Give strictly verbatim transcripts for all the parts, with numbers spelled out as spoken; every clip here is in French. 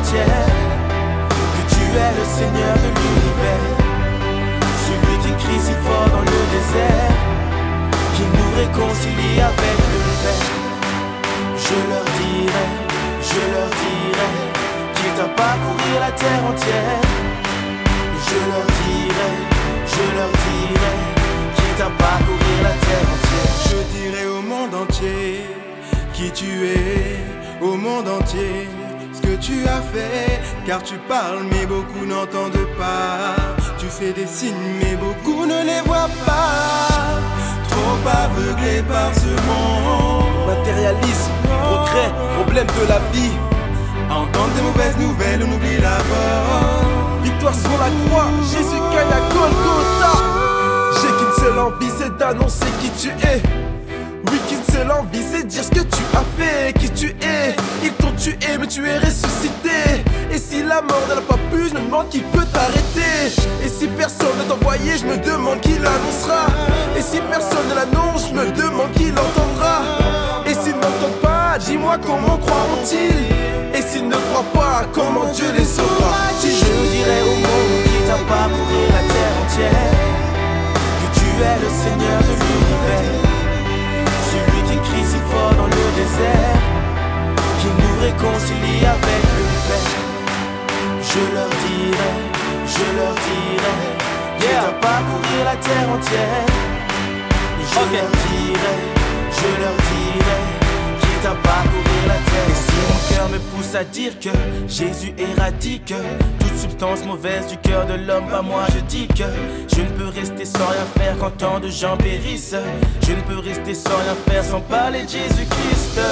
entière, que tu es le Seigneur de l'univers, celui qui crie si fort dans le désert, qui nous réconcilie avec le Père. Je leur dirai, je leur dirai, quitte à parcourir la terre entière. Je leur dirai, je leur dirai, quitte à parcourir la terre entière. Je dirai au monde entier qui tu es, au monde entier ce que tu as fait. Car tu parles mais beaucoup n'entendent pas, tu fais des signes mais beaucoup ne les voient pas. Trop aveuglés par ce monde. Matérialisme, progrès, problème de la vie. À entendre des mauvaises nouvelles, on oublie la bonne. Victoire sur la croix, Jésus gagne à Golgotha. J'ai qu'une seule envie, c'est d'annoncer qui tu es. Oui, qu'une seule envie, c'est dire ce que tu as fait, qui tu es. Ils t'ont tué, mais tu es ressuscité. Et si la mort ne l'a pas pu, je me demande qui peut t'arrêter. Et si personne ne t'envoyait, je me demande qui l'annoncera. Et si personne ne l'annonce, je me demande qui l'entendra. Et s'ils n'entendent pas, dis-moi comment croiront-ils. Et s'ils ne croient pas, comment Dieu les sauvera. Si je dirais au monde qui t'a parcouru la terre entière, que tu es le Seigneur de l'univers, celui qui crie si fort dans le désert, qui nous réconcilie avec le Père. Je leur dirai, je leur dirai, quitte à parcourir la terre entière. Je okay. leur dirai, je leur dirai, quitte à parcourir la terre. Et si mon cœur me pousse à dire que Jésus éradique toute substance mauvaise du cœur de l'homme, bah moi je dis que je ne peux rester sans rien faire quand tant de gens périssent. Je ne peux rester sans rien faire sans parler de Jésus-Christ.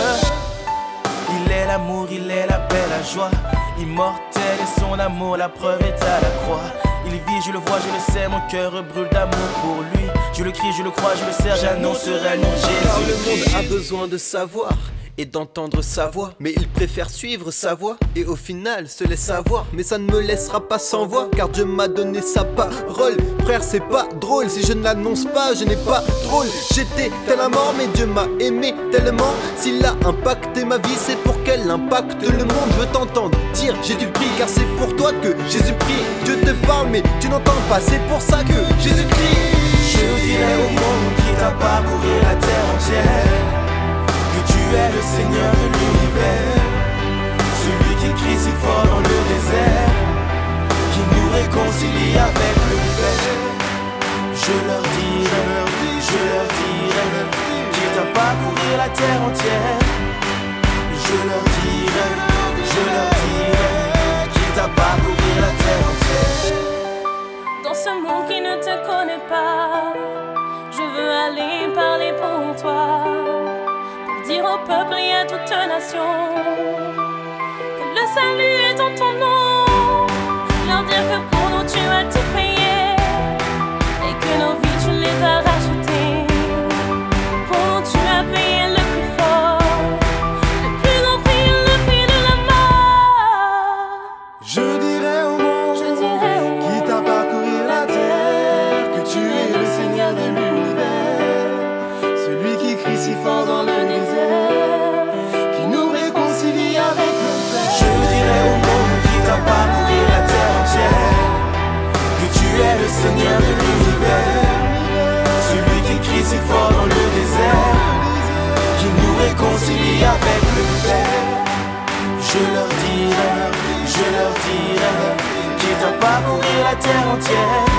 Il est l'amour, il est la paix, la joie, immortel est son amour, la preuve est à la croix. Il vit, je le vois, je le sais, mon cœur brûle d'amour pour lui. Je le crie, je le crois, je le sers, j'annoncerai le nom de Jésus. Car le monde a besoin de savoir et d'entendre sa voix, mais il préfère suivre sa voix et au final se laisse avoir. Mais ça ne me laissera pas sans voix, car Dieu m'a donné sa parole. Frère, c'est pas drôle, si je ne l'annonce pas, je n'ai pas de rôle. J'étais tel un mort, mais Dieu m'a aimé tellement. S'il a impacté ma vie, c'est pour qu'elle impacte le monde. Je veux t'entendre dire Jésus prie, car c'est pour toi que Jésus prie. Dieu te parle, mais tu n'entends pas, c'est pour ça que Jésus crie. Je dirai au monde qui t'a parcouru la terre entière, que tu es le Seigneur de l'univers, celui qui crie si fort dans le désert, qui nous réconcilie avec le Père. Je leur dirai, je leur dirai, quitte à parcourir la terre entière. Je leur dirai, je leur dirai, quitte à parcourir la terre entière. Dans ce monde qui ne te connaît pas, je veux aller parler pour toi, pour dire au peuple et à toute nation que le salut est dans ton nom. Leur dire que pour nous tu as tout payé et que nos vies tu les as rachetées. Pour nous tu as payé le plus fort, le plus grand prix, le prix de la mort. Je dirai au monde, Je dirai au monde qui t'a parcouru la terre, que tu es le Seigneur de l'univers, celui qui crie si fort dans le désert, qui nous réconcilie avec le Père. Je dirai au monde qui t'a parcouru la terre entière, que tu es le Seigneur de l'univers, celui qui crie si fort dans le désert, qui nous réconcilie avec le Père. Je leur dirai, je leur dirai, quitte à parcourir la terre entière.